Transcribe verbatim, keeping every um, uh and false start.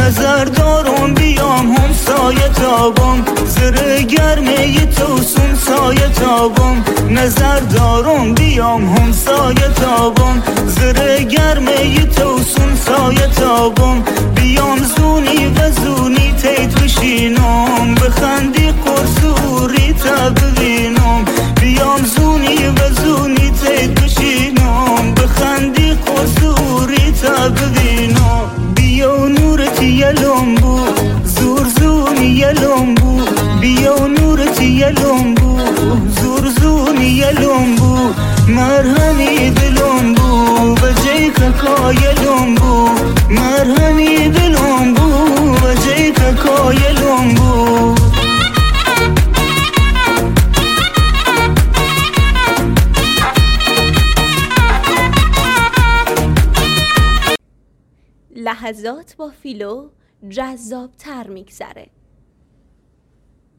نظر دارم بیام هم سایه تابم، زره گرمه توسون سایه تابم. نظر دارم بیام هم سایه تابم، زره گرمه توسون سایه تابم. بیام زونی و زونی تیت بشینم، بخندی قرصوری تا ببینم. بیام زونی و زونی تیت بشینم، بخندی قرصوری تا ببینم. بیا نورتی یلمبو زور زونی یلمبو، بیا نورتی یلمبو زور زونی یلمبو. مرهمی دلمبو و جی ککا یلمبو، مرهمی دلمبو و جی ککا یلمبو. لحظات با فیلو جذاب تر میگذره.